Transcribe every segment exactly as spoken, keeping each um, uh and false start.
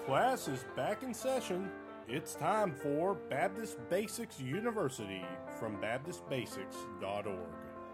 Class is back in session. It's time for Baptist Basics University from baptist basics dot org.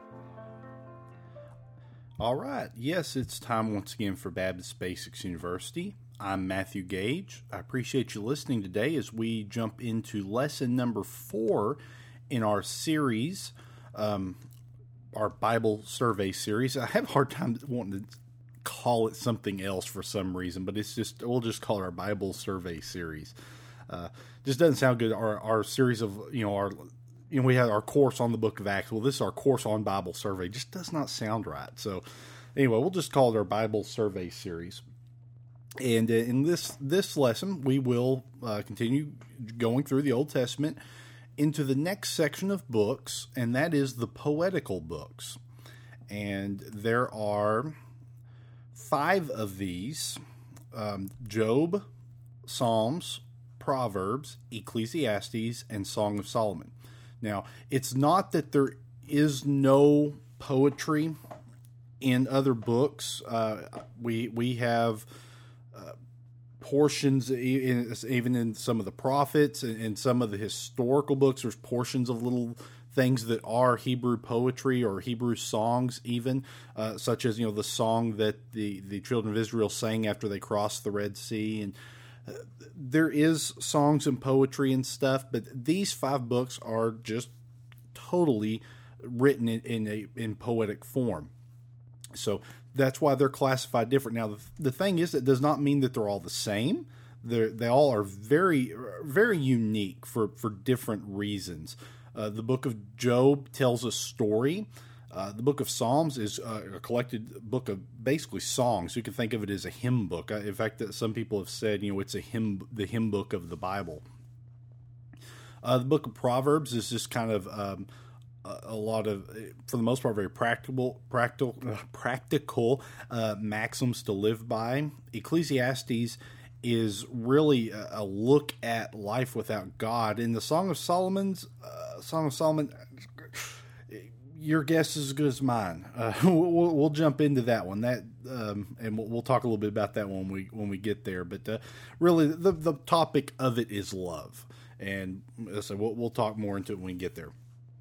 All right. Yes, it's time once again for Baptist Basics University. I'm Matthew Gage. I appreciate you listening today as we jump into lesson number four in our series, um, our Bible survey series. I have a hard time wanting to call it something else for some reason, but it's just, we'll just call it our Bible survey series. Uh, just doesn't sound good. Our, our series of, you know, our, you know, we had our course on the book of Acts. Well, this is our course on Bible survey. Just does not sound right. So anyway, we'll just call it our Bible survey series. And uh, in this, this lesson, we will uh, continue going through the Old Testament into the next section of books, and that is the poetical books. And there are five of these: um, Job, Psalms, Proverbs, Ecclesiastes, and Song of Solomon. Now, it's not that there is no poetry in other books. Uh, we we have uh, portions, in, even in some of the prophets and in some of the historical books, there's portions of little things that are Hebrew poetry or Hebrew songs even, uh, such as, you know, the song that the, the children of Israel sang after they crossed the Red Sea. And uh, there is songs and poetry and stuff, but these five books are just totally written in, in a in poetic form. So that's why they're classified different. Now, the, the thing is, it does not mean that they're all the same. They're, they all are very, very unique for, for different reasons. Uh, the book of Job tells a story. Uh, the book of Psalms is uh, a collected book of basically songs. You can think of it as a hymn book. Uh, in fact, that some people have said, you know, it's a hymn, the hymn book of the Bible. Uh, the book of Proverbs is just kind of um, a, a lot of, for the most part, very practical, practical, uh, practical uh, maxims to live by. Ecclesiastes is really a, a look at life without God. In the Song of Solomon's, uh, Song of Solomon, your guess is as good as mine. Uh, we'll, we'll jump into that one. That um, and we'll, we'll talk a little bit about that when we when we get there. But uh, really, the the topic of it is love, and so we'll, we'll talk more into it when we get there.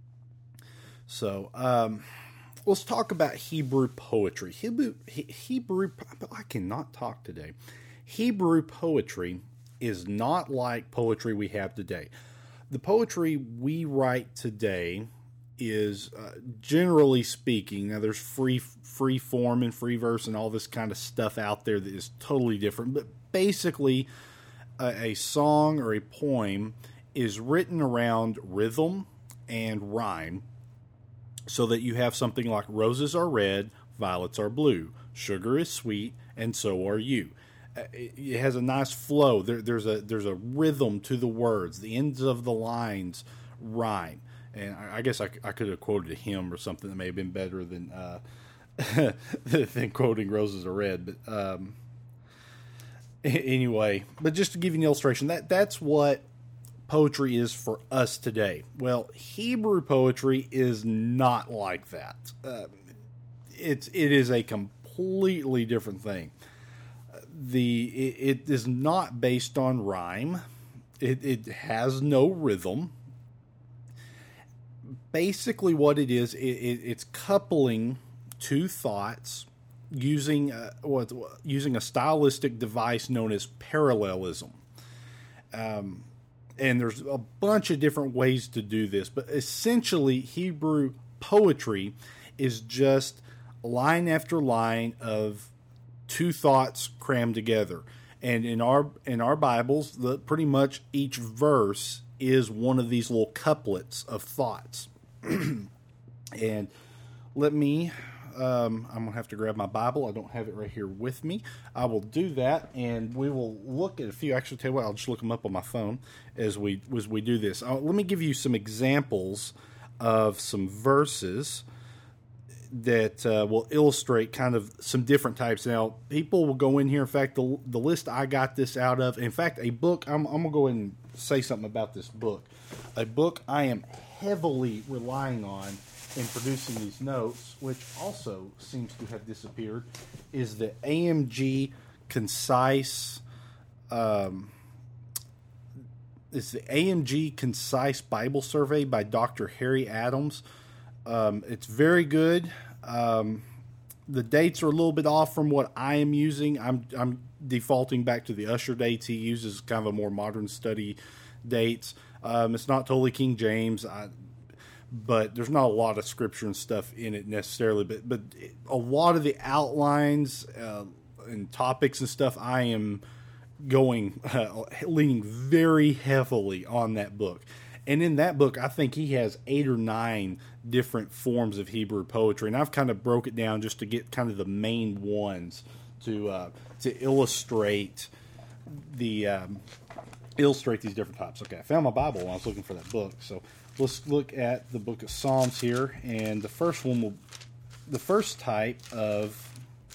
So um, let's talk about Hebrew poetry. Hebrew Hebrew. I cannot talk today. Hebrew poetry is not like poetry we have today. The poetry we write today is, uh, generally speaking, now there's free free form and free verse and all this kind of stuff out there that is totally different, but basically a, a song or a poem is written around rhythm and rhyme, so that you have something like roses are red, violets are blue, sugar is sweet, and so are you. It has a nice flow. There, there's a there's a rhythm to the words. The ends of the lines rhyme. And I, I guess I, I could have quoted a hymn or something that may have been better than uh, than quoting "Roses Are Red." But um, anyway, but just to give you an illustration, that that's what poetry is for us today. Well, Hebrew poetry is not like that. Uh, it's it is a completely different thing. The it, it is not based on rhyme. It, it has no rhythm. Basically, what it is, it, it, it's coupling two thoughts using uh, what using a stylistic device known as parallelism. Um, and there's a bunch of different ways to do this, but essentially, Hebrew poetry is just line after line of two thoughts crammed together. And in our in our Bibles, the, pretty much each verse is one of these little couplets of thoughts. And let me, um, I'm going to have to grab my Bible. I don't have it right here with me. I will do that, and we will look at a few. Actually, tell you what, I'll just look them up on my phone as we as we do this. Uh, let me give you some examples of some verses that uh, will illustrate kind of some different types. Now, people will go in here. In fact, the, the list I got this out of, in fact, a book, I'm, I'm going to go ahead and say something about this book. A book I am heavily relying on in producing these notes, which also seems to have disappeared, is the A M G Concise Um, it's the A M G Concise Bible Survey by Doctor Harry Adams. Um, it's very good. Um, the dates are a little bit off from what I am using. I'm I'm defaulting back to the Usher dates. He uses kind of a more modern study dates. Um, it's not totally King James, I, but there's not a lot of scripture and stuff in it necessarily. But but a lot of the outlines uh, and topics and stuff, I am going uh, leaning very heavily on that book. And in that book, I think he has eight or nine different forms of Hebrew poetry, and I've kind of broke it down just to get kind of the main ones to uh, to illustrate the um, illustrate these different types. Okay, I found my Bible when I was looking for that book, so let's look at the book of Psalms here, and the first one will, the first type of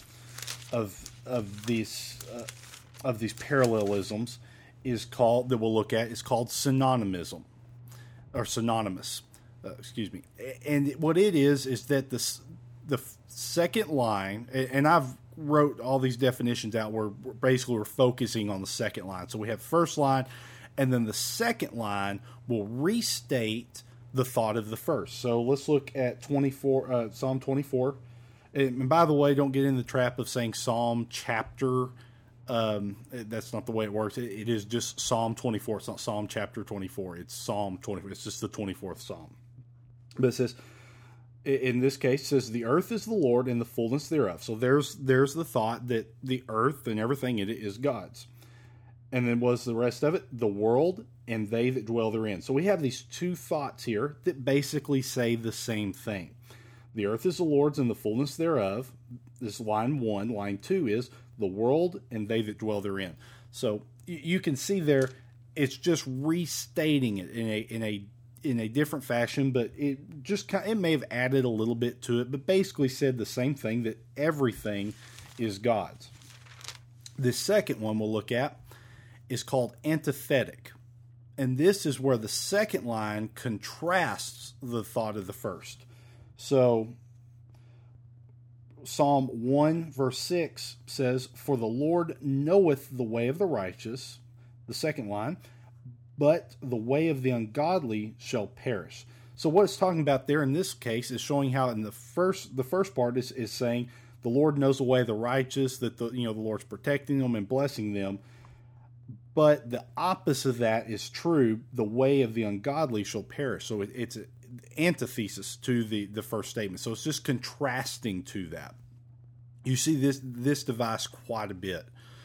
of of these uh, of these parallelisms is called that we'll look at is called synonymism. Or synonymous, uh, excuse me. And what it is is that the the second line, and I've wrote all these definitions out where basically we're focusing on the second line. So we have first line, and then the second line will restate the thought of the first. So let's look at twenty-four, uh, Psalm twenty-four. And by the way, don't get in the trap of saying Psalm chapter. Um, that's not the way it works. It, it is just Psalm twenty-four. It's not Psalm chapter twenty-four. It's Psalm twenty-four. It's just the twenty-fourth Psalm. But it says, in this case, it says, the earth is the Lord and the fullness thereof. So there's there's the thought that the earth and everything in it is God's. And then what's the rest of it? The world and they that dwell therein. So we have these two thoughts here that basically say the same thing. The earth is the Lord's and the fullness thereof. This is line one. Line two is the world and they that dwell therein. So you can see there, it's just restating it in a in a in a different fashion, but it just kind of, it may have added a little bit to it, but basically said the same thing, that everything is God's. The second one we'll look at is called antithetic, and this is where the second line contrasts the thought of the first. So Psalm one verse six says, for the Lord knoweth the way of the righteous, the second line, but the way of the ungodly shall perish. So what it's talking about there in this case is showing how in the first the first part is, is saying the Lord knows the way of the righteous, that the you know the Lord's protecting them and blessing them. But the opposite of that is true, the way of the ungodly shall perish. So it, it's an antithesis to the, the first statement. So it's just contrasting to that. You see this this device quite a bit.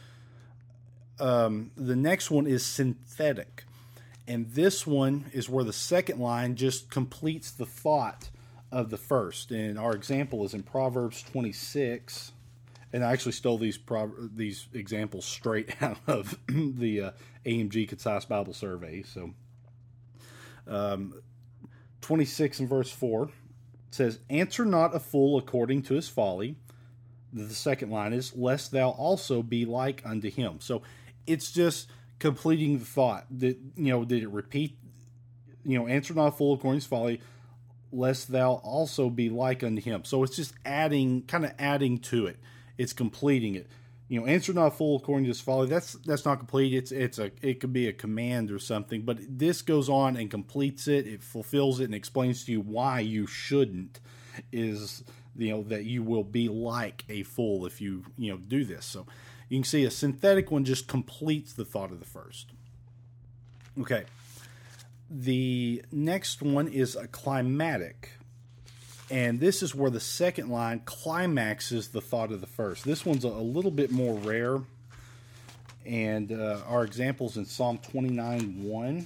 Um, the next one is synthetic. And this one is where the second line just completes the thought of the first. And our example is in Proverbs twenty-six. And I actually stole these these examples straight out of the uh, A M G Concise Bible Survey. So, um, twenty-six and verse four says, answer not a fool according to his folly. The second line is, lest thou also be like unto him. So it's just completing the thought. That, you know, did it repeat? You know, answer not a fool according to his folly, lest thou also be like unto him. So it's just adding, kind of adding to it. It's completing it. You know, answer not a fool according to his folly. That's that's not complete. It's it's a it could be a command or something. But this goes on and completes it. It fulfills it and explains to you why you shouldn't. Is you know that you will be like a fool if you you know do this. So you can see a synthetic one just completes the thought of the first. Okay. The next one is a climatic. And this is where the second line climaxes the thought of the first. This one's a, a little bit more rare. And uh, our examples in Psalm twenty-nine one.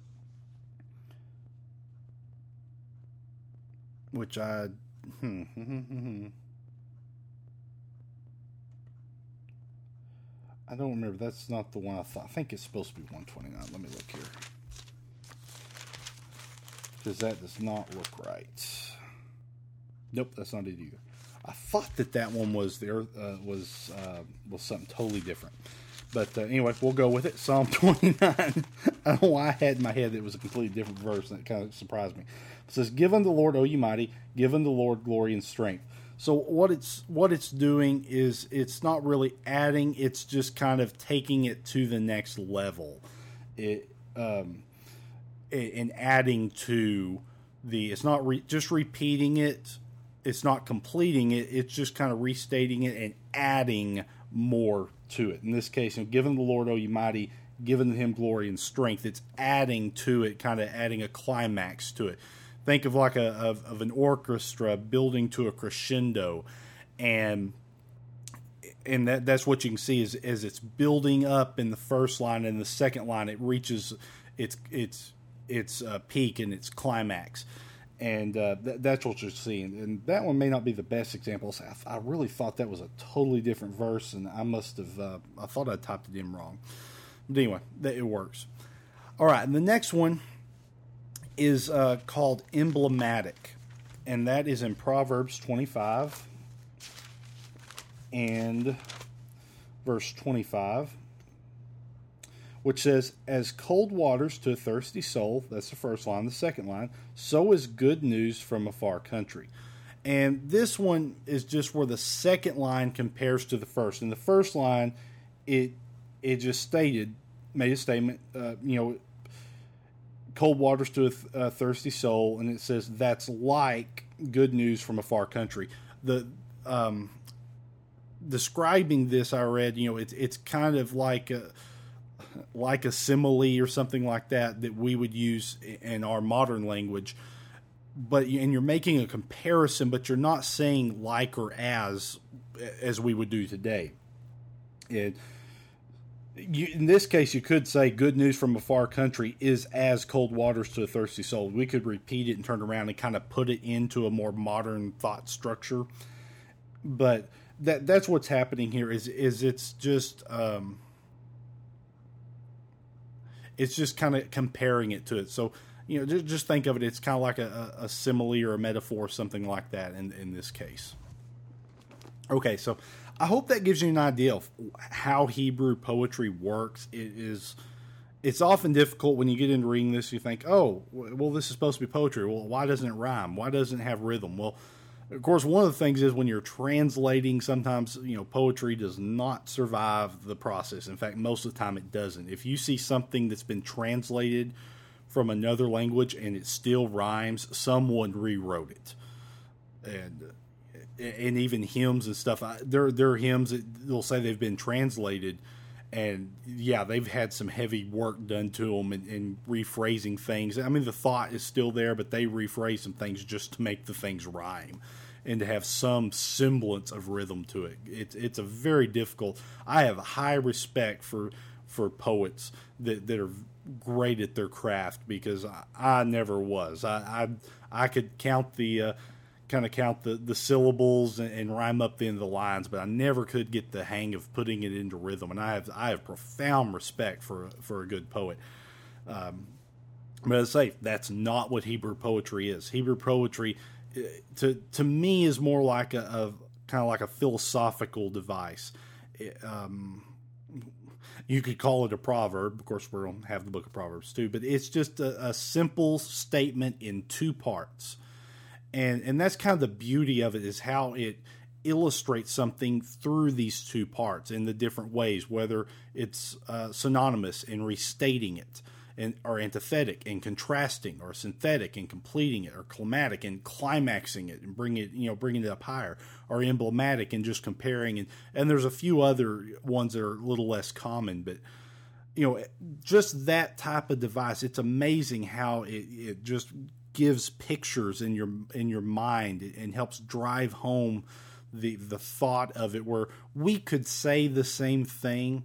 Which I... Hmm, hmm, hmm, hmm. I don't remember. That's not the one I thought. I think it's supposed to be one twenty-nine. Let me look here. Because that does not look right. Nope, that's not it either. I thought that that one was there uh, was uh, was something totally different. But uh, anyway, we'll go with it. Psalm twenty-nine. I don't know why I had in my head that it was a completely different verse, and it kind of surprised me. It says, give unto the Lord, O ye mighty, give unto the Lord glory and strength. So what it's what it's doing is it's not really adding; it's just kind of taking it to the next level. It um, and adding to the. It's not re, just repeating it. It's not completing it. It's just kind of restating it and adding more to it. In this case, you know, given the Lord, O ye mighty, given him glory and strength. It's adding to it, kind of adding a climax to it. Think of like a of, of an orchestra building to a crescendo, and and that that's what you can see is as it's building up in the first line, and the second line it reaches its its its uh, peak and its climax, and uh, th- that's what you're seeing. And that one may not be the best example. I, I really thought that was a totally different verse, and I must have uh, I thought I typed it in wrong. But anyway, that it works. All right, and the next one is uh, called emblematic, and that is in Proverbs twenty-five and verse twenty-five, which says, "As cold waters to a thirsty soul," that's the first line. The second line, "so is good news from a far country." And this one is just where the second line compares to the first. In the first line, it it just stated, made a statement, uh, you know, cold waters to a, th- a thirsty soul, and it says that's like good news from a far country. The um, describing this, I read, you know, it's it's kind of like a like a simile or something like that that we would use in our modern language. But and you're making a comparison, but you're not saying like or as as we would do today. It. You, in this case, you could say good news from a far country is as cold waters to a thirsty soul. We could repeat it and turn around and kind of put it into a more modern thought structure. But that that's what's happening here is is it's just um, it's just kind of comparing it to it. So, you know, just, just think of it. It's kind of like a, a simile or a metaphor, something like that in, in this case. Okay, so I hope that gives you an idea of how Hebrew poetry works. It is, it's often difficult when you get into reading this. You think, oh, well, this is supposed to be poetry. Well, why doesn't it rhyme? Why doesn't it have rhythm? Well, of course, one of the things is when you're translating, sometimes, you know, poetry does not survive the process. In fact, most of the time it doesn't. If you see something that's been translated from another language and it still rhymes, someone rewrote it. And and even hymns and stuff, there, there are hymns that they'll say they've been translated, and yeah, they've had some heavy work done to them and, and rephrasing things. I mean, the thought is still there, but they rephrase some things just to make the things rhyme and to have some semblance of rhythm to it. It's it's a very difficult. I have a high respect for for poets that, that are great at their craft, because I, I never was. I I, I could count the. Uh, kind of count the, the syllables and, and rhyme up the end of the lines, but I never could get the hang of putting it into rhythm. And I have I have profound respect for for a good poet. Um, but as I say, that's not what Hebrew poetry is. Hebrew poetry, to to me, is more like a, a kind of like a philosophical device. It, um, you could call it a proverb. Of course, we're going to have the book of Proverbs too, but it's just a, a simple statement in two parts. And and that's kind of the beauty of it, is how it illustrates something through these two parts in the different ways, whether it's uh, synonymous in restating it, and or antithetic and contrasting, or synthetic and completing it, or climatic and climaxing it and bringing it, you know, bringing it up higher, or emblematic and just comparing. And, and there's a few other ones that are a little less common, but you know, just that type of device, it's amazing how it, it just gives pictures in your in your mind and helps drive home the the thought of it, where we could say the same thing.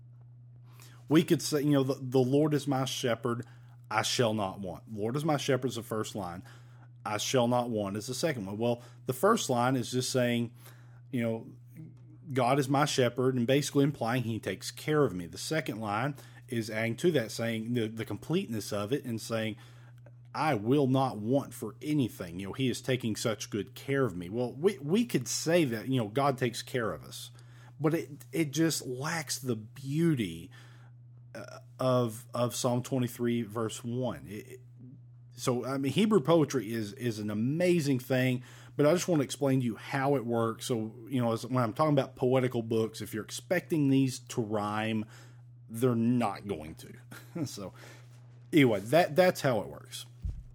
We could say, you know, the, the Lord is my shepherd, I shall not want. Lord is my shepherd is the first line. I shall not want is the second one. Well, the first line is just saying, you know, God is my shepherd, and basically implying he takes care of me. The second line is adding to that, saying the, the completeness of it, and saying, I will not want for anything. You know, he is taking such good care of me. Well, we we could say that, you know, God takes care of us, but it it just lacks the beauty uh, of of Psalm twenty-three verse one. It, so I mean, Hebrew poetry is is an amazing thing, but I just want to explain to you how it works. So, you know, as, when I'm talking about poetical books, if you're expecting these to rhyme, they're not going to. So, anyway, that that's how it works.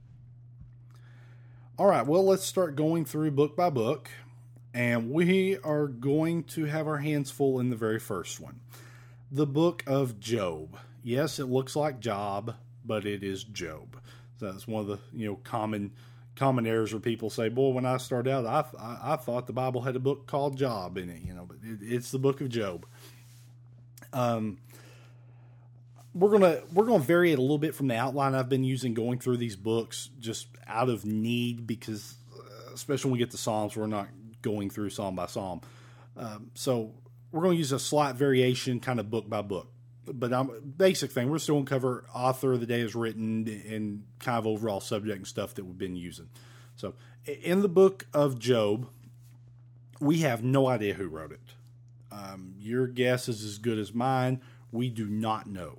All right, well, let's start going through book by book, and we are going to have our hands full in the very first one. The book of Job. Yes, it looks like Job, but it is Job. So that's one of the, you know, common common errors where people say, boy, when I started out, I, I, I thought the Bible had a book called Job in it, you know, but it, it's the book of Job. Um, we're going to, we're going to vary it a little bit from the outline I've been using going through these books just out of need, because uh, especially when we get to Psalms, we're not going through Psalm by Psalm. Um, so we're going to use a slight variation kind of book by book. But um, basic thing, we're still going to cover author of the day as written and kind of overall subject and stuff that we've been using. So in the book of Job, we have no idea who wrote it. Um, your guess is as good as mine. We do not know.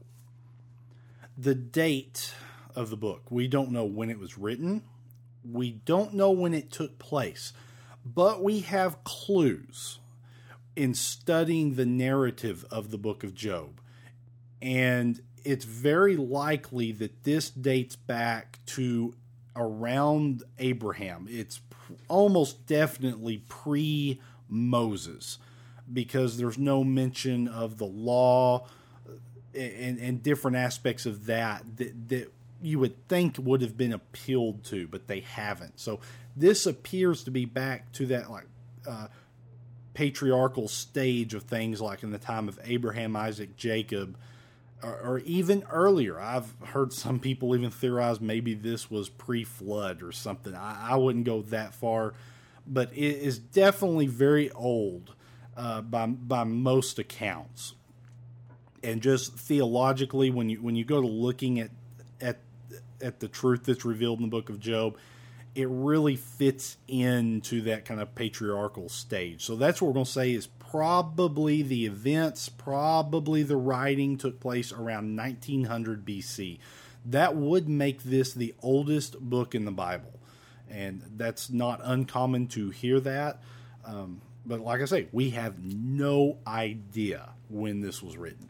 The date of the book, we don't know when it was written. We don't know when it took place. But we have clues in studying the narrative of the book of Job. And it's very likely that this dates back to around Abraham. It's almost definitely pre-Moses, because there's no mention of the law and, and different aspects of that, that that you would think would have been appealed to, but they haven't. So this appears to be back to that like uh, patriarchal stage of things, like in the time of Abraham, Isaac, Jacob, or, or even earlier. I've heard some people even theorize maybe this was pre-flood or something. I, I wouldn't go that far, but it is definitely very old uh, by by most accounts. And just theologically, when you when you go to looking at at at the truth that's revealed in the book of Job, it really fits into that kind of patriarchal stage. So that's what we're going to say is probably the events, probably the writing took place around nineteen hundred B C. That would make this the oldest book in the Bible. And that's not uncommon to hear that. Um, but like I say, we have no idea when this was written.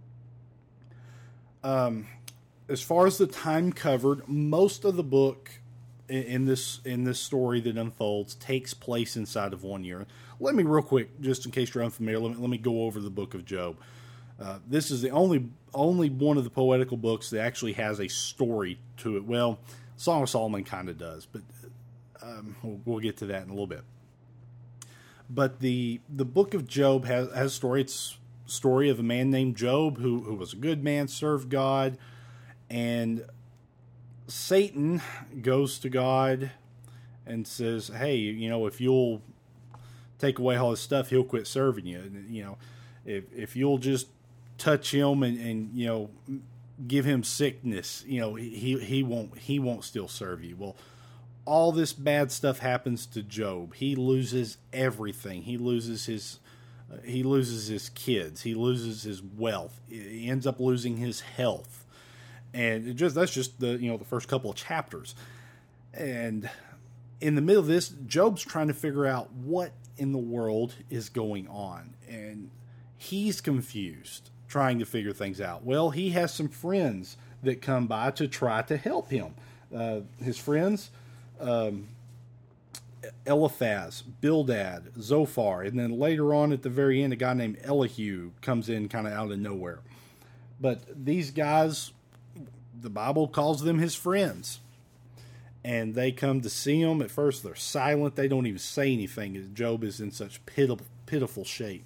Um, as far as the time covered, most of the book in this in this story that unfolds takes place inside of one year. Let me real quick, just in case you're unfamiliar, let me, let me go over the book of Job. Uh, this is the only only one of the poetical books that actually has a story to it. Well, Song of Solomon kind of does, but um, we'll, we'll get to that in a little bit. But the the book of Job has, has a story. It's a story of a man named Job who, who was a good man, served God, and Satan goes to God and says, hey, you know, if you'll take away all his stuff, he'll quit serving you. And, you know, if if you'll just touch him and, and you know, give him sickness, you know, he he won't he won't still serve you. Well, all this bad stuff happens to Job. He loses everything. He loses his uh, he loses his kids. He loses his wealth. He ends up losing his health. And it just that's just the you know the first couple of chapters. And in the middle of this, Job's trying to figure out what in the world is going on, and he's confused, trying to figure things out. Well, he has some friends that come by to try to help him. Uh, his friends, um, Eliphaz, Bildad, Zophar, and then later on at the very end, a guy named Elihu comes in kind of out of nowhere. But these guys, the Bible calls them his friends. And they come to see him. At first, they're silent. They don't even say anything, as Job is in such pitiful, pitiful shape.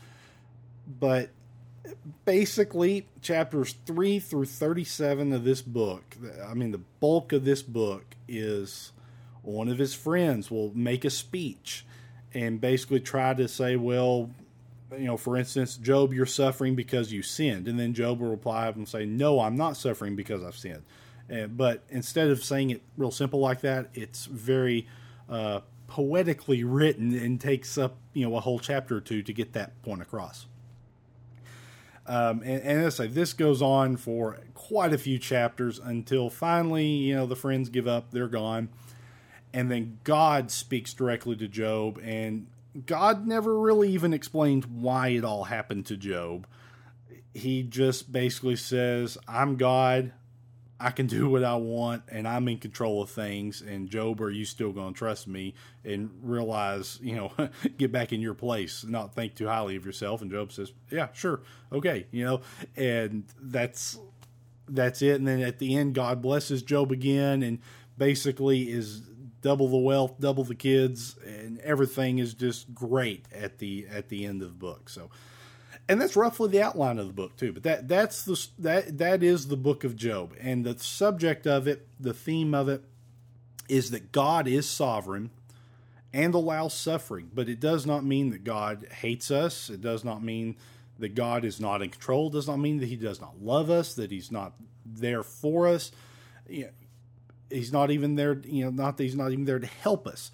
But basically, chapters three through thirty-seven of this book, I mean, the bulk of this book is one of his friends will make a speech and basically try to say, well, you know, for instance, Job, you're suffering because you sinned. And then Job will reply and say, no, I'm not suffering because I've sinned. Uh, but instead of saying it real simple like that, it's very uh, poetically written and takes up, you know, a whole chapter or two to get that point across. Um, and, and as I say, this goes on for quite a few chapters until finally, you know, the friends give up, they're gone. and then God speaks directly to Job, and God never really even explained why it all happened to Job. He just basically says, I'm God, I can do what I want, and I'm in control of things, and Job, are you still going to trust me and realize, you know, get back in your place, not think too highly of yourself? And Job says, yeah, sure, okay, you know, and that's that's it. And then at the end, God blesses Job again, and basically is double the wealth, double the kids, and everything is just great at the at the end of the book. So, and that's roughly the outline of the book too. But that that's the that that is the book of Job, and the subject of it, the theme of it, is that God is sovereign and allows suffering. But it does not mean that God hates us. It does not mean that God is not in control. It does not mean that He does not love us, that He's not there for us. You know, He's not even there, you know, not that He's not even there to help us.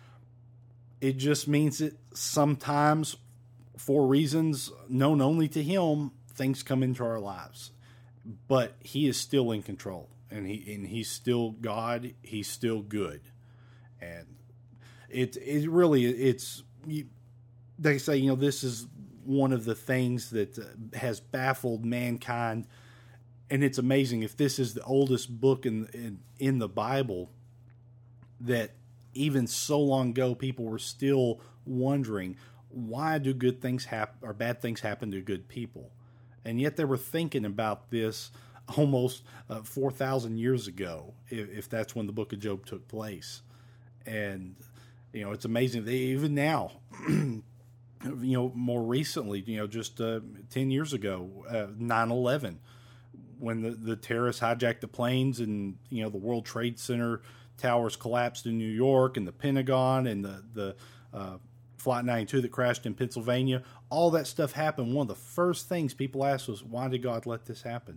It just means that sometimes, for reasons known only to Him, things come into our lives. But He is still in control, and he and He's still God. He's still good, and it it really it's you, they say, you know, this is one of the things that uh, has baffled mankind. And it's amazing, if this is the oldest book in, in in the Bible, that even so long ago people were still wondering, why do good things happen or bad things happen to good people? And yet they were thinking about this almost uh, four thousand years ago, if, if that's when the book of Job took place. And, you know, it's amazing. They, even now, you know, more recently, you know, just uh, ten years ago, uh, nine eleven, when the, the terrorists hijacked the planes, and, you know, the World Trade Center towers collapsed in New York, and the Pentagon, and the, the uh, Flight ninety-two that crashed in Pennsylvania, all that stuff happened. One of the first things people asked was, why did God let this happen?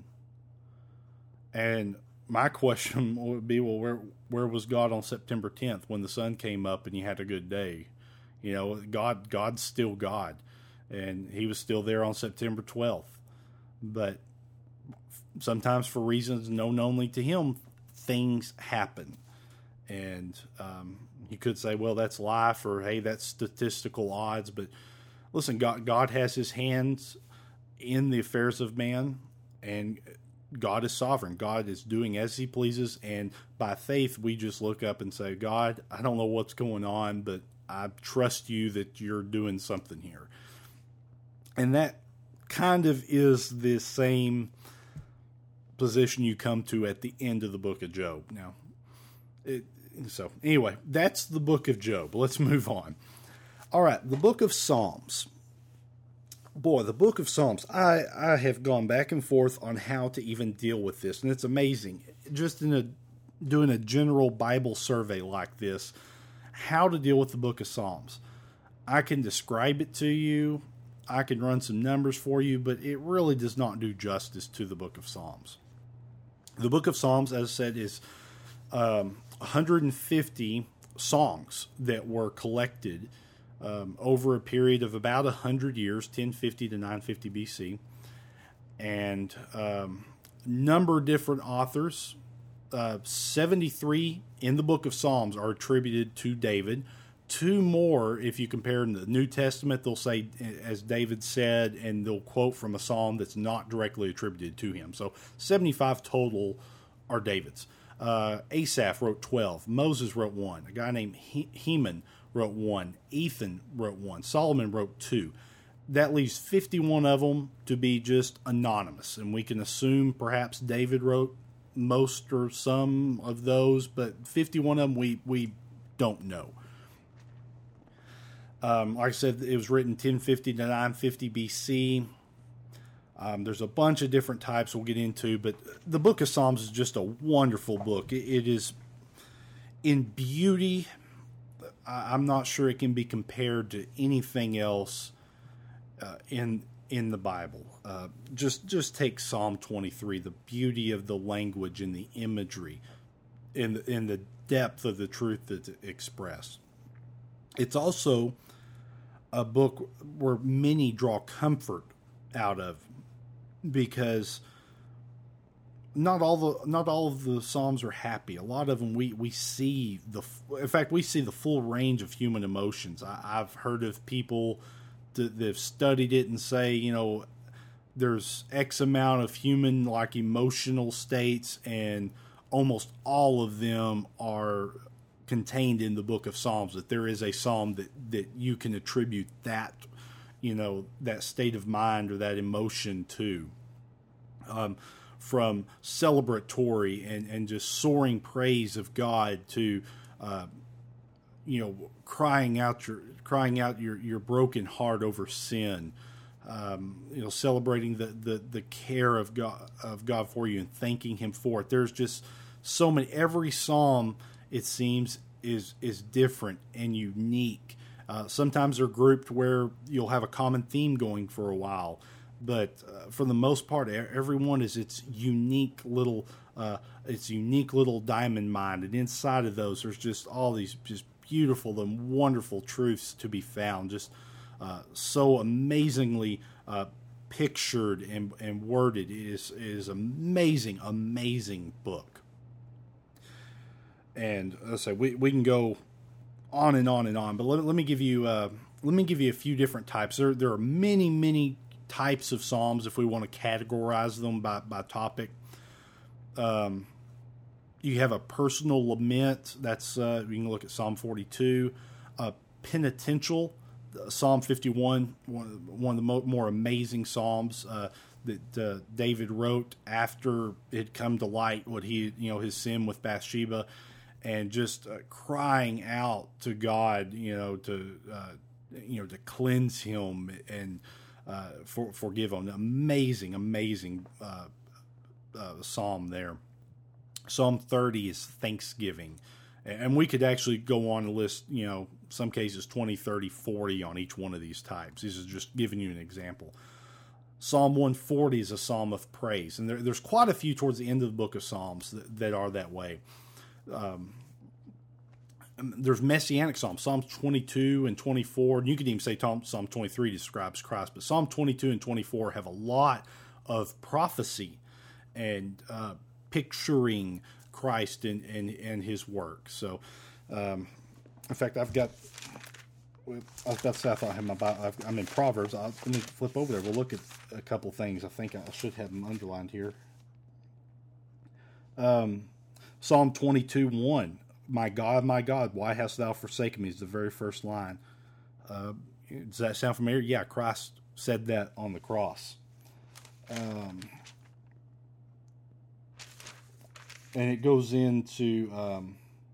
And my question would be, well, where where was God on September tenth when the sun came up and you had a good day? You know, God God's still God, and He was still there on September twelfth. But sometimes, for reasons known only to Him, things happen. And um, you could say, well, that's life, or hey, that's statistical odds. But listen, God, God has His hands in the affairs of man, and God is sovereign. God is doing as He pleases, and by faith, we just look up and say, God, I don't know what's going on, but I trust You that You're doing something here. And that kind of is the same position you come to at the end of the book of Job. Now, it, so anyway, that's the book of Job. Let's move on. All right, the book of Psalms. Boy, the book of Psalms, I, I have gone back and forth on how to even deal with this, and it's amazing. Just in a doing a general Bible survey like this, how to deal with the book of Psalms. I can describe it to you, I can run some numbers for you, but it really does not do justice to the book of Psalms. The book of Psalms, as I said, is um, one hundred fifty songs that were collected um, over a period of about one hundred years, ten fifty to nine fifty B C. And um, number of different authors, uh, seventy-three in the book of Psalms are attributed to David. Two more, if you compare in the New Testament, they'll say, as David said, and they'll quote from a psalm that's not directly attributed to him. So seventy-five total are David's. Uh, Asaph wrote twelve. Moses wrote one. A guy named he- Heman wrote one. Ethan wrote one. Solomon wrote two. That leaves fifty-one of them to be just anonymous. And we can assume perhaps David wrote most or some of those, but fifty-one of them we, we don't know. Um, like I said, it was written ten fifty to nine fifty B C. Um, there's a bunch of different types we'll get into, but the book of Psalms is just a wonderful book. It, it is in beauty. I'm not sure it can be compared to anything else uh, in in the Bible. Uh, just just take Psalm twenty-three, the beauty of the language and the imagery, in the, in the depth of the truth that's expressed. It's also a book where many draw comfort out of, because not all the not all of the Psalms are happy. A lot of them we, we see the in fact we see the full range of human emotions. I, I've heard of people that, that have studied it and say, you know, there's X amount of human like emotional states, and almost all of them are contained in the book of Psalms. That there is a psalm that that you can attribute that, you know, that state of mind or that emotion to. Um, from celebratory and, and just soaring praise of God to, uh, you know, crying out your crying out your, your broken heart over sin, um, you know, celebrating the, the, the care of God of God for you and thanking Him for it. There's just so many. Every psalm, it seems, is is different and unique. Uh, sometimes they're grouped where you'll have a common theme going for a while. But uh, for the most part, everyone is its unique little, uh, its unique little diamond mine, and inside of those, there's just all these just beautiful and wonderful truths to be found. Just uh, so amazingly uh, pictured and, and worded. It is it is amazing, amazing book. And let's say we we can go on and on and on, but let, let me give you uh, let me give you a few different types. There there are many many. types of psalms if we want to categorize them by, by topic. Um, you have a personal lament. That's uh, you can look at Psalm forty-two. Uh, penitential, Psalm fifty-one, one, one of the mo- more amazing psalms uh, that uh, David wrote after it had come to light what he, you know, his sin with Bathsheba, and just uh, crying out to God, you know, to uh, you know to cleanse him and. Uh, for, forgive them. Amazing, amazing uh, uh, psalm there. Psalm thirty is thanksgiving. And we could actually go on and list, you know, some cases twenty, thirty, forty on each one of these types. This is just giving you an example. Psalm one forty is a psalm of praise. And there, there's quite a few towards the end of the book of Psalms that, that are that way. Um, There's messianic psalms, Psalms twenty-two and twenty-four. And you could even say Psalm twenty-three describes Christ, but Psalm twenty-two and twenty-four have a lot of prophecy and uh, picturing Christ and, and, and his work. So, um, in fact, I've got, I was about to say I thought I had my Bible. I'm in Proverbs. I'll, let me flip over there. We'll look at a couple things. I think I should have them underlined here. Um, Psalm twenty-two one. My God, my God, why hast thou forsaken me? Is the very first line. Uh, does that sound familiar? Yeah, Christ said that on the cross. Um, and it goes into um,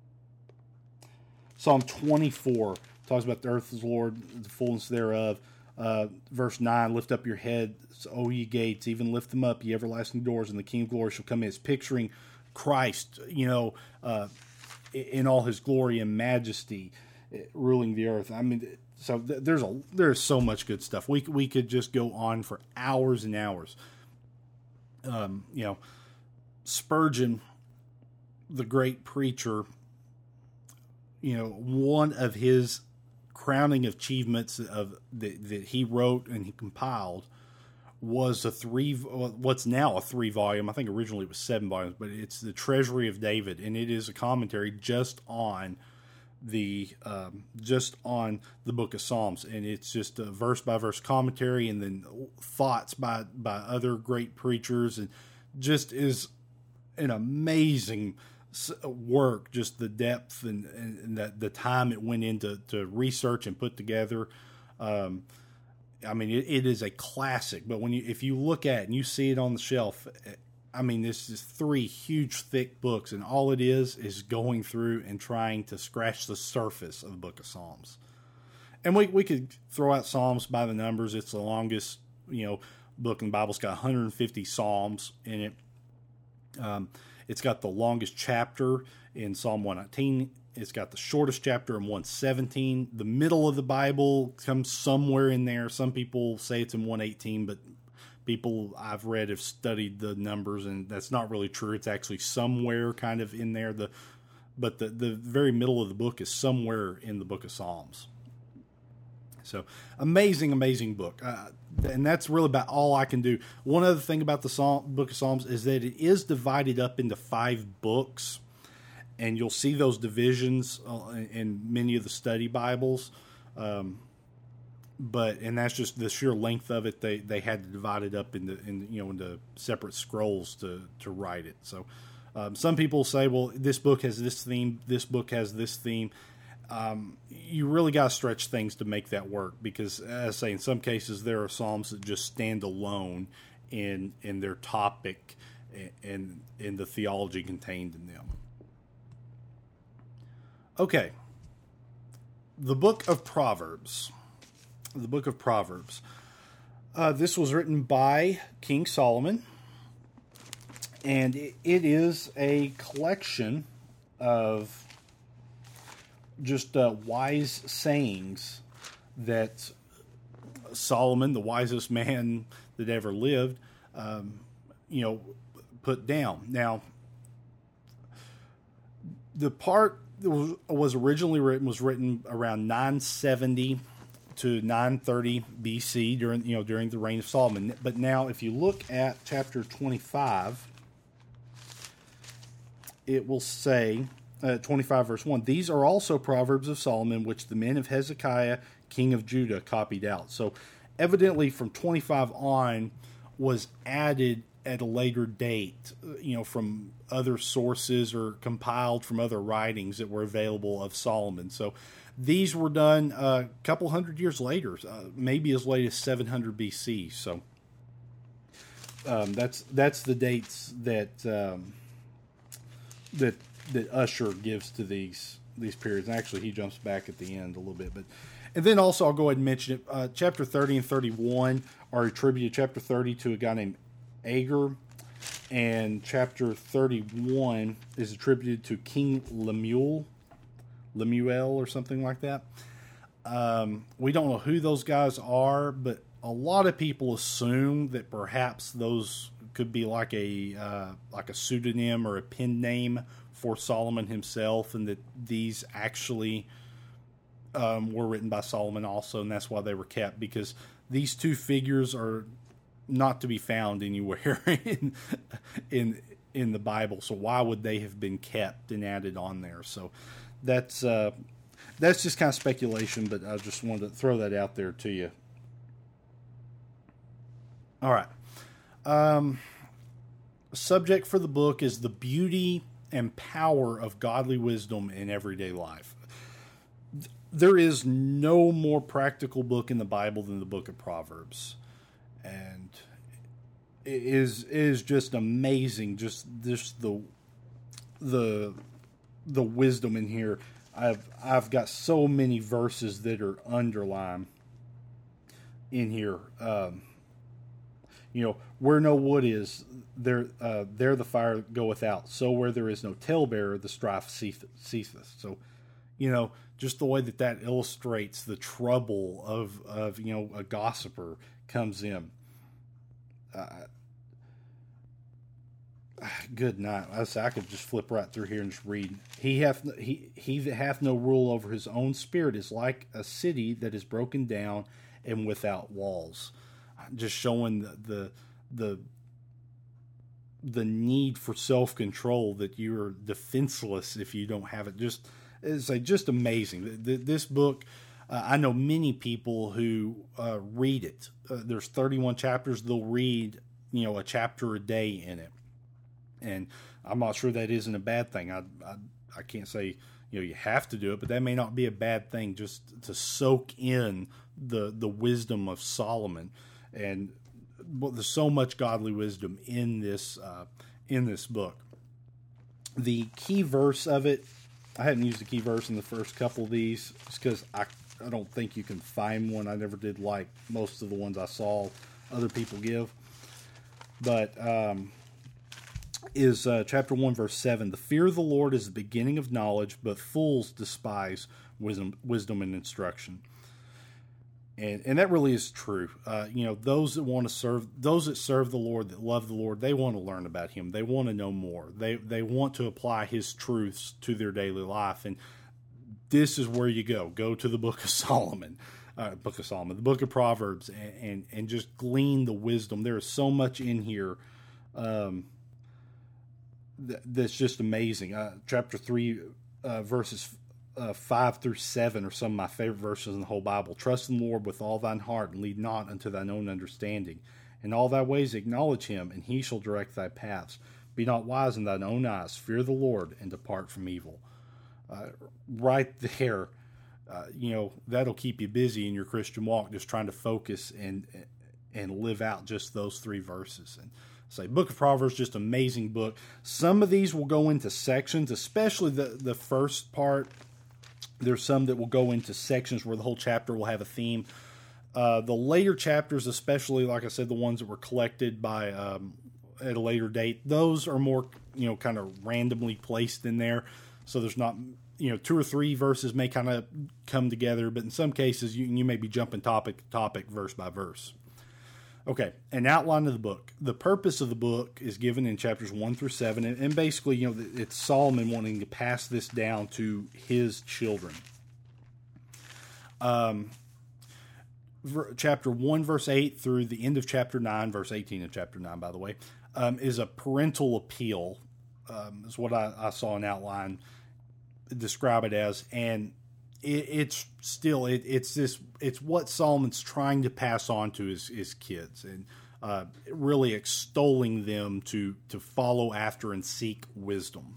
Psalm twenty-four. Talks about the earth is the Lord, the fullness thereof. Uh, verse nine, lift up your head, O ye gates, even lift them up, ye everlasting doors, and the King of glory shall come in. It's picturing Christ, you know, uh, in all his glory and majesty, ruling the earth. I mean, so th- there's a there's so much good stuff. We we could just go on for hours and hours. Um, you know, Spurgeon, the great preacher, you know, one of his crowning achievements of that, that he wrote and he compiled was a three, what's now a three volume. I think originally it was seven volumes, but it's the Treasury of David, and it is a commentary just on the um, just on the Book of Psalms, and it's just a verse by verse commentary, and then thoughts by by other great preachers, and just is an amazing work. Just the depth and and the, the time it went into to research and put together. Um, I mean, it, it is a classic, but when you, if you look at it and you see it on the shelf, I mean, this is three huge, thick books, and all it is is going through and trying to scratch the surface of the Book of Psalms. And we we could throw out Psalms by the numbers. It's the longest, you know, book in the Bible. It's got one hundred fifty Psalms in it. Um, it's got the longest chapter in Psalm one nineteen. It's got the shortest chapter in one seventeen. The middle of the Bible comes somewhere in there. Some people say it's in one eighteen, but people I've read have studied the numbers, and that's not really true. It's actually somewhere kind of in there. The But the, the very middle of the book is somewhere in the Book of Psalms. So amazing, amazing book. Uh, and that's really about all I can do. One other thing about the Psalm, Book of Psalms is that it is divided up into five books. And you'll see those divisions in many of the study Bibles. Um, but, and that's just the sheer length of it. They, they had to divide it up into, in, you know, into separate scrolls to, to write it. So um, some people say, well, this book has this theme. This book has this theme. Um, you really got to stretch things to make that work because, as I say, in some cases there are psalms that just stand alone in in their topic and in the theology contained in them. Okay, the book of Proverbs. The book of Proverbs. Uh, this was written by King Solomon, and it, it is a collection of just uh, wise sayings that Solomon, the wisest man that ever lived, um, you know, put down. Now, the part that was, was originally written was written around nine seventy to nine thirty B C during you know during the reign of Solomon. But now, if you look at chapter twenty-five, it will say. Uh, twenty-five verse one, these are also Proverbs of Solomon, which the men of Hezekiah, king of Judah, copied out. So evidently from twenty-five on was added at a later date, you know, from other sources or compiled from other writings that were available of Solomon. So these were done a couple hundred years later, uh, maybe as late as seven hundred B C. So um, that's that's the dates that um, that that Usher gives to these these periods. And actually, he jumps back at the end a little bit, but and then also I'll go ahead and mention it. Uh, chapter thirty and thirty-one are attributed. Chapter thirty to a guy named Agur, and chapter thirty-one is attributed to King Lemuel, Lemuel or something like that. Um, we don't know who those guys are, but a lot of people assume that perhaps those could be like a uh, like a pseudonym or a pen name for Solomon himself, and that these actually um, were written by Solomon also, and that's why they were kept, because these two figures are not to be found anywhere in in in the Bible. So why would they have been kept and added on there? So that's uh, that's just kind of speculation, but I just wanted to throw that out there to you. All right. Um, subject for the book is the beauty and power of godly wisdom in everyday life. There is no more practical book in the Bible than the book of Proverbs. And it is, it is just amazing, just this the the the wisdom in here. I've I've got so many verses that are underlined in here. Um, You know, where no wood is, there uh, there the fire goeth out. So where there is no talebearer, the strife ceaseth. So, you know, just the way that that illustrates the trouble of, of you know, a gossiper comes in. Uh, good night. I, say I could just flip right through here and just read. He hath he he that hath no rule over his own spirit is like a city that is broken down and without walls. Just showing the, the the the need for self-control, that you're defenseless if you don't have it. Just it's like just amazing. This book, uh, I know many people who uh, read it. Uh, there's thirty-one chapters. They'll read, you know, a chapter a day in it, and I'm not sure that isn't a bad thing. I I, I can't say, you know, you have to do it, but that may not be a bad thing, just to soak in the the wisdom of Solomon. And well, there's so much godly wisdom in this uh, in this book. The key verse of it, I hadn't used the key verse in the first couple of these, just because I, I don't think you can find one. I never did like most of the ones I saw other people give. But um, is uh, chapter one, verse seven. The fear of the Lord is the beginning of knowledge, but fools despise wisdom, wisdom and instruction. And and that really is true. Uh, you know, those that want to serve, those that serve the Lord, that love the Lord, they want to learn about Him. They want to know more. They they want to apply His truths to their daily life. And this is where you go. Go to the Book of Solomon. uh, Book of Solomon, the Book of Proverbs, and, and, and just glean the wisdom. There is so much in here um, th- that's just amazing. Uh, chapter three, uh, verses uh, five through seven are some of my favorite verses in the whole Bible. Trust in the Lord with all thine heart, and lead not unto thine own understanding. In all thy ways acknowledge him, and he shall direct thy paths. Be not wise in thine own eyes. Fear the Lord, and depart from evil. Uh, right there, uh, you know, that'll keep you busy in your Christian walk, just trying to focus and and live out just those three verses. And say, Book of Proverbs, just amazing book. Some of these will go into sections, especially the, the first part. There's some that will go into sections where the whole chapter will have a theme. Uh, the later chapters, especially, like I said, the ones that were collected by um, at a later date, those are more, you know, kind of randomly placed in there. So there's not, you know, two or three verses may kind of come together, but in some cases you, you may be jumping topic to topic, verse by verse. Okay, an outline of the book. The purpose of the book is given in chapters one through seven, and, and basically, you know, it's Solomon wanting to pass this down to his children. Um, chapter one, verse eight through the end of chapter nine, verse eighteen of chapter nine, by the way, um, is a parental appeal, um, is what I, I saw an outline describe it as, and it, it's still it, it's this it's what Solomon's trying to pass on to his, his kids, and uh, really extolling them to to follow after and seek wisdom.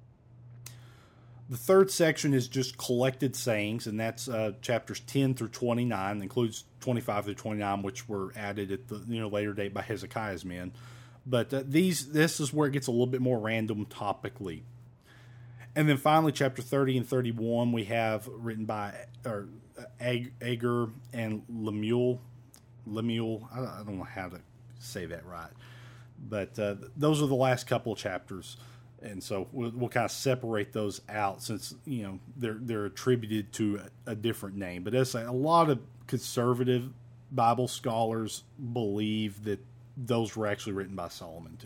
The third section is just collected sayings, and that's uh, chapters ten through twenty-nine, includes twenty-five through twenty-nine, which were added at the you know later date by Hezekiah's men. But uh, these this is where it gets a little bit more random topically. And then finally, chapter thirty and thirty-one, we have written by or Ag- Agur and Lemuel. Lemuel, I, I don't know how to say that right, but uh, those are the last couple of chapters, and so we'll, we'll kind of separate those out since you know they're they're attributed to a, a different name. But as I say, a lot of conservative Bible scholars believe that those were actually written by Solomon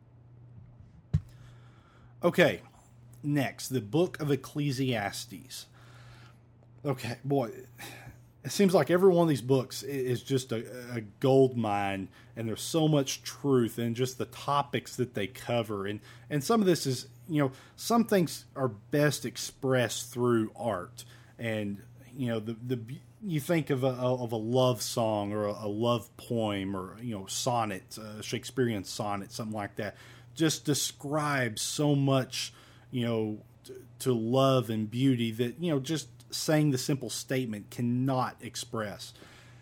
too. Okay. Next, the book of Ecclesiastes. Okay, boy, it seems like every one of these books is just a, a gold mine, and there's so much truth in just the topics that they cover. And, and some of this is, you know, some things are best expressed through art. And, you know, the the you think of a, of a love song or a, a love poem or, you know, sonnet, a Shakespearean sonnet, something like that, just describes so much, you know, to, to love and beauty that, you know, just saying the simple statement cannot express.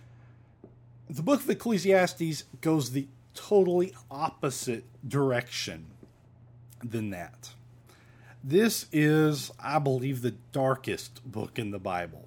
The book of Ecclesiastes goes the totally opposite direction than that. This is, I believe, the darkest book in the Bible.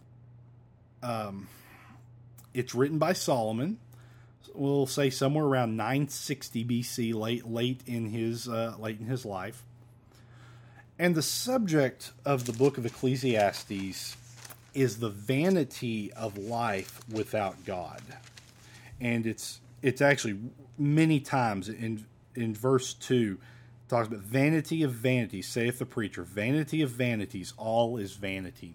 Um, it's written by Solomon. We'll say somewhere around nine sixty B C, late late in his uh, late in his life. And the subject of the book of Ecclesiastes is the vanity of life without God. And it's it's actually many times in in verse two talks about vanity of vanities, saith the preacher, vanity of vanities, all is vanity.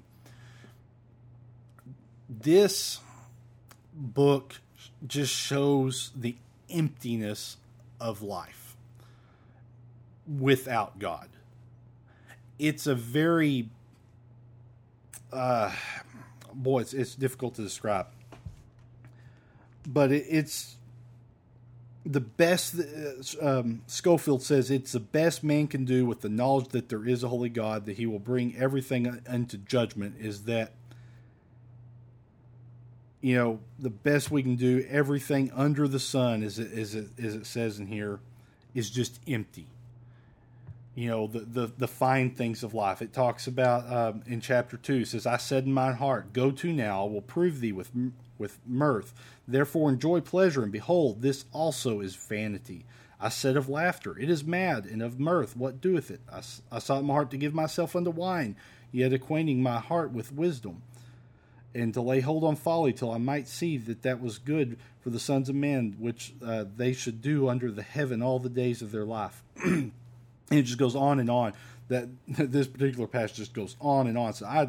This book just shows the emptiness of life without God. It's a very, uh, boy, it's, it's difficult to describe. But it, it's the best, uh, um, Schofield says, it's the best man can do with the knowledge that there is a holy God, that he will bring everything unto judgment, is that, you know, the best we can do, everything under the sun, as it, as it, as it says in here, is just empty. You know, the, the, the fine things of life. It talks about, um, in chapter two, it says, I said in mine heart, go to now, I will prove thee with with mirth. Therefore enjoy pleasure, and behold, this also is vanity. I said of laughter, it is mad, and of mirth, what doeth it? I, I sought in my heart to give myself unto wine, yet acquainting my heart with wisdom, and to lay hold on folly, till I might see that that was good for the sons of men, which uh, they should do under the heaven all the days of their life. And it just goes on and on. That this particular passage just goes on and on. So I,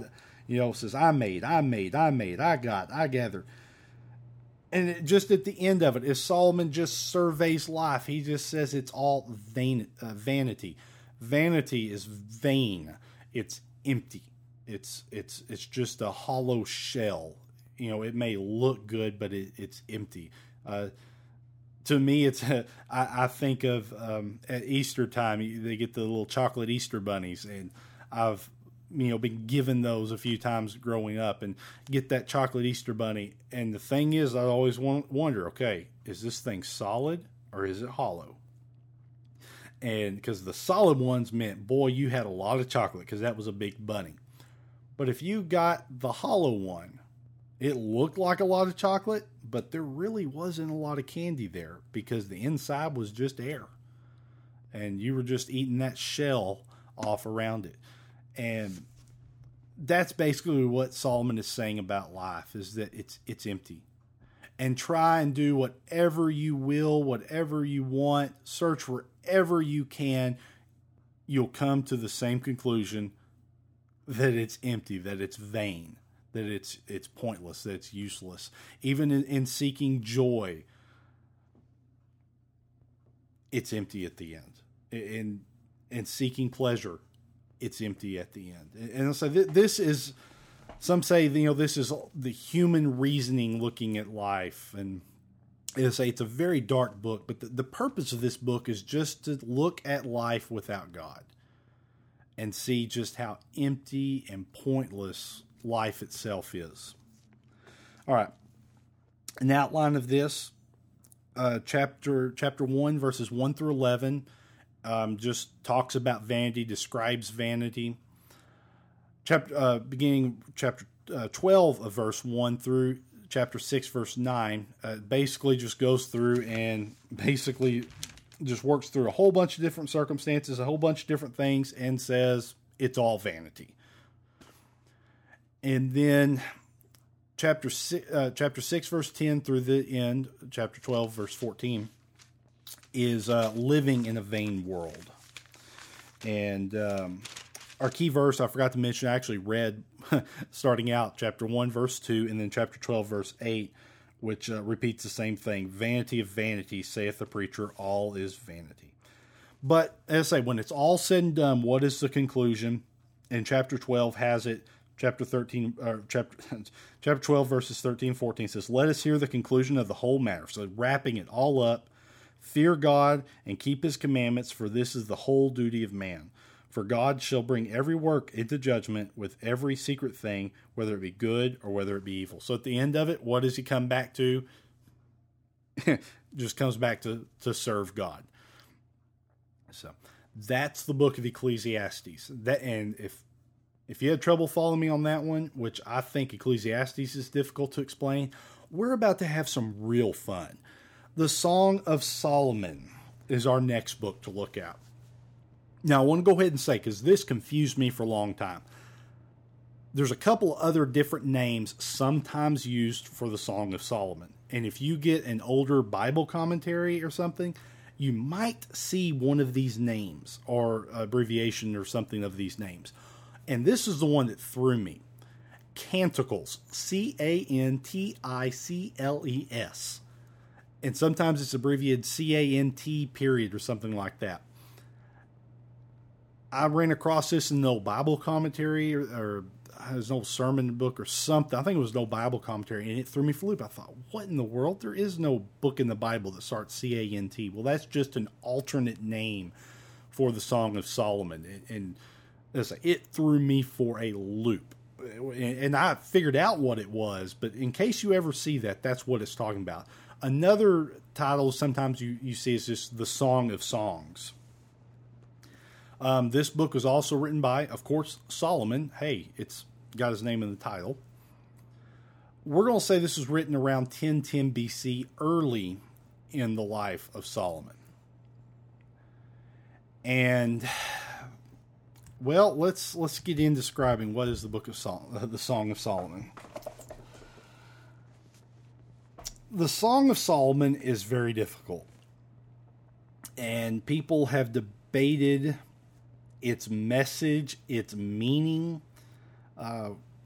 You know, says, I made, I made, I made, I got, I gathered. And it, just at the end of it, as Solomon just surveys life, he just says it's all vain, uh, vanity. Vanity is vain. It's empty. It's it's it's just a hollow shell. You know, it may look good, but it, it's empty. Uh, to me, it's a, I, I think of um, at Easter time, they get the little chocolate Easter bunnies, and I've you know been given those a few times growing up, and get that chocolate Easter bunny. And the thing is, I always wonder, okay, is this thing solid or is it hollow? And because the solid ones meant, boy, you had a lot of chocolate because that was a big bunny. But if you got the hollow one, it looked like a lot of chocolate, but there really wasn't a lot of candy there because the inside was just air. And you were just eating that shell off around it. And that's basically what Solomon is saying about life, is that it's it's empty. And try and do whatever you will, whatever you want, search wherever you can, you'll come to the same conclusion that it's empty, that it's vain, that it's it's pointless, that it's useless. Even in, in seeking joy, it's empty at the end. In in seeking pleasure, it's empty at the end. And so th- this is, some say, you know, this is the human reasoning looking at life. And as I say, it's a very dark book, but the, the purpose of this book is just to look at life without God and see just how empty and pointless life itself is. All right. An outline of this, uh, chapter chapter one, verses one through eleven, um, just talks about vanity, describes vanity. Chapter uh, beginning chapter uh, twelve of verse one through chapter six, verse nine, uh, basically just goes through and basically just works through a whole bunch of different circumstances, a whole bunch of different things, and says it's all vanity. And then chapter six, uh, chapter six, verse ten through the end, chapter twelve, verse fourteen, is uh, living in a vain world. And um, our key verse, I forgot to mention, I actually read starting out chapter one, verse two, and then chapter twelve, verse eight, which uh, repeats the same thing. Vanity of vanity, saith the preacher, all is vanity. But as I say, when it's all said and done, what is the conclusion? And chapter twelve has it. Chapter thirteen, or chapter chapter twelve, verses thirteen and fourteen says, "Let us hear the conclusion of the whole matter." So wrapping it all up, fear God and keep his commandments, for this is the whole duty of man. For God shall bring every work into judgment with every secret thing, whether it be good or whether it be evil. So at the end of it, what does he come back to? Just comes back to, to serve God. So that's the book of Ecclesiastes. That, and if If you had trouble following me on that one, which I think Ecclesiastes is difficult to explain, we're about to have some real fun. The Song of Solomon is our next book to look at. Now, I want to go ahead and say, because this confused me for a long time, there's a couple other different names sometimes used for the Song of Solomon. And if you get an older Bible commentary or something, you might see one of these names or abbreviation or something of these names. And this is the one that threw me. Canticles. C A N T I C L E S. And sometimes it's abbreviated C A N T period or something like that. I ran across this in no Bible commentary or, or there's no sermon book or something. I think it was no Bible commentary, and it threw me for a loop. I thought, what in the world? There is no book in the Bible that starts C A N T. Well, that's just an alternate name for the Song of Solomon. And, and it threw me for a loop. And I figured out what it was, but in case you ever see that, that's what it's talking about. Another title sometimes you, you see is just the Song of Songs. Um, this book was also written by, of course, Solomon. Hey, it's got his name in the title. We're going to say this was written around ten ten B C, early in the life of Solomon. And, well, let's let's get in describing what is the book of Sol- the Song of Solomon. The Song of Solomon is very difficult, and people have debated its message, its meaning. Uh,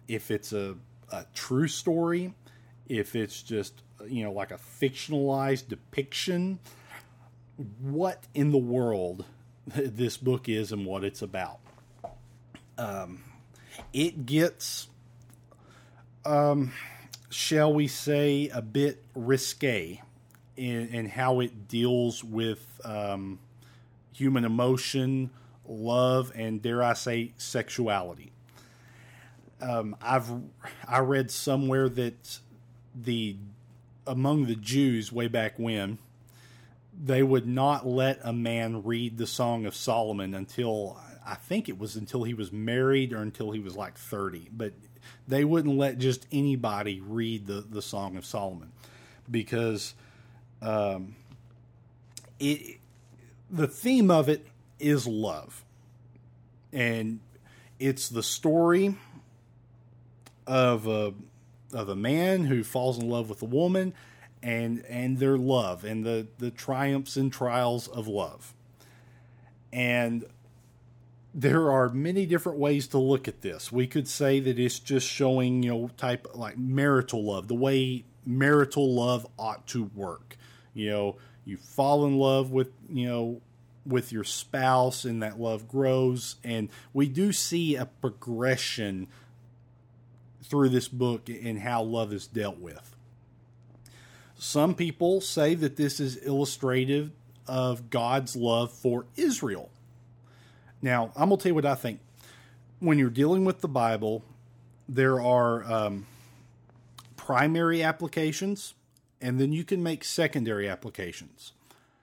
if it's a, a true story, if it's just, you know, like a fictionalized depiction, what in the world this book is and what it's about. Um, it gets, um, shall we say, a bit risque in, in how it deals with um, human emotion, love, and dare I say, sexuality. Um, I've I read somewhere that the among the Jews way back when, they would not let a man read the Song of Solomon until, I think it was until he was married or until he was like thirty. But they wouldn't let just anybody read the, the Song of Solomon because um, it the theme of it is love. And it's the story of a, of a man who falls in love with a woman, and and their love and the, the triumphs and trials of love. And there are many different ways to look at this. We could say that it's just showing, you know, type like marital love, the way marital love ought to work. You know, you fall in love with, you know, with your spouse and that love grows. And we do see a progression through this book in how love is dealt with. Some people say that this is illustrative of God's love for Israel. Now, I'm going to tell you what I think. When you're dealing with the Bible, there are um, primary applications, and then you can make secondary applications.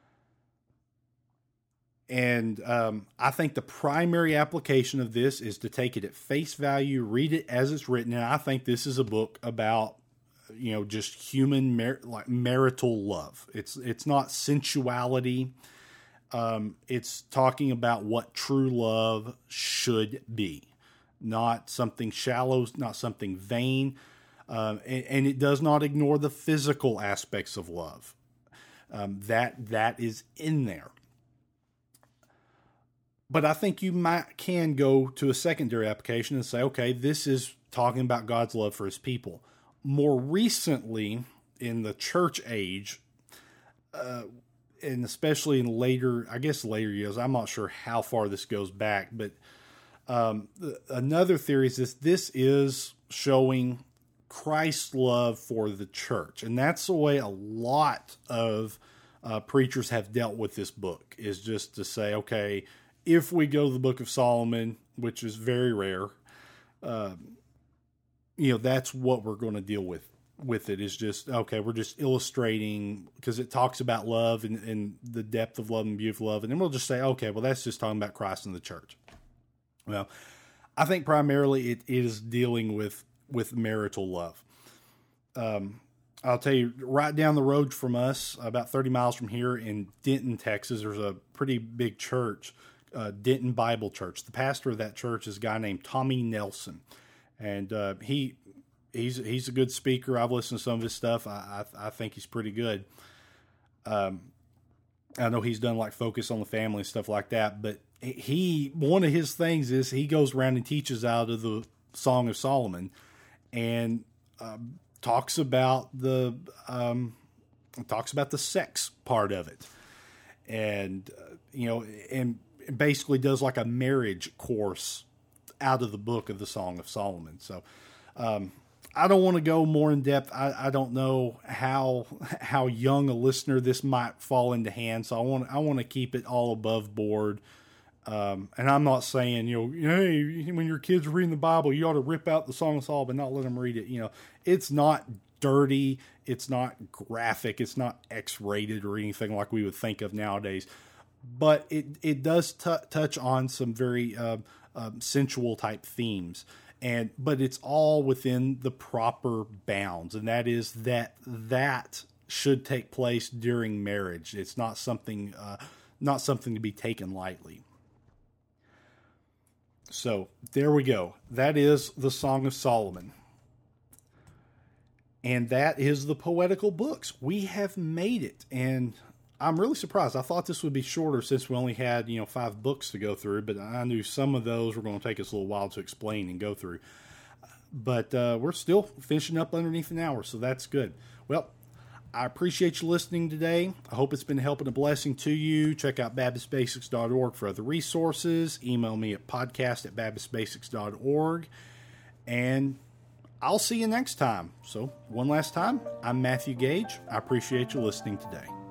And um, I think the primary application of this is to take it at face value, read it as it's written, and I think this is a book about, you know, just human mar- like marital love. It's it's not sensuality. Um, it's talking about what true love should be, not something shallow, not something vain, um, and, and it does not ignore the physical aspects of love. Um, that that is in there. But I think you might can go to a secondary application and say, okay, this is talking about God's love for his people. More recently, in the church age, uh, and especially in later, I guess later years, I'm not sure how far this goes back, but um, the, another theory is this, this is showing Christ's love for the church. And that's the way a lot of uh, preachers have dealt with this book, is just to say, okay, if we go to the Book of Solomon, which is very rare, uh, you know, that's what we're going to deal with. With it is just, okay, we're just illustrating, because it talks about love and, and the depth of love and beauty of love. And then we'll just say, okay, well, that's just talking about Christ and the church. Well, I think primarily it, it is dealing with, with marital love. Um, I'll tell you, right down the road from us, about thirty miles from here in Denton, Texas, there's a pretty big church, uh, Denton Bible Church. The pastor of that church is a guy named Tommy Nelson. And uh, he... He's he's a good speaker. I've listened to some of his stuff. I I, I think he's pretty good. Um, I know he's done like Focus on the Family and stuff like that. But he one of his things is he goes around and teaches out of the Song of Solomon, and um, talks about the um, talks about the sex part of it, and uh, you know, and basically does like a marriage course out of the book of the Song of Solomon. So. Um, I don't want to go more in depth. I, I don't know how how young a listener this might fall into hands. So I want I want to keep it all above board. Um, and I'm not saying, you know, hey, when your kids are reading the Bible, you ought to rip out the Song of Solomon, not let them read it. You know, it's not dirty, it's not graphic, it's not X-rated or anything like we would think of nowadays. But it it does t- touch on some very uh, um, sensual type themes. And, but it's all within the proper bounds. And that is that, that should take place during marriage. It's not something, uh, not something to be taken lightly. So there we go. That is the Song of Solomon. And that is the poetical books. We have made it. And I'm really surprised. I thought this would be shorter since we only had, you know, five books to go through, but I knew some of those were going to take us a little while to explain and go through. but uh, we're still finishing up underneath an hour, so that's good. Well, I appreciate you listening today. I hope it's been a help and a blessing to you. Check out baptist basics dot org for other resources. Email me at podcast at baptist basics dot org. And I'll see you next time. So, one last time, I'm Matthew Gage. I appreciate you listening today.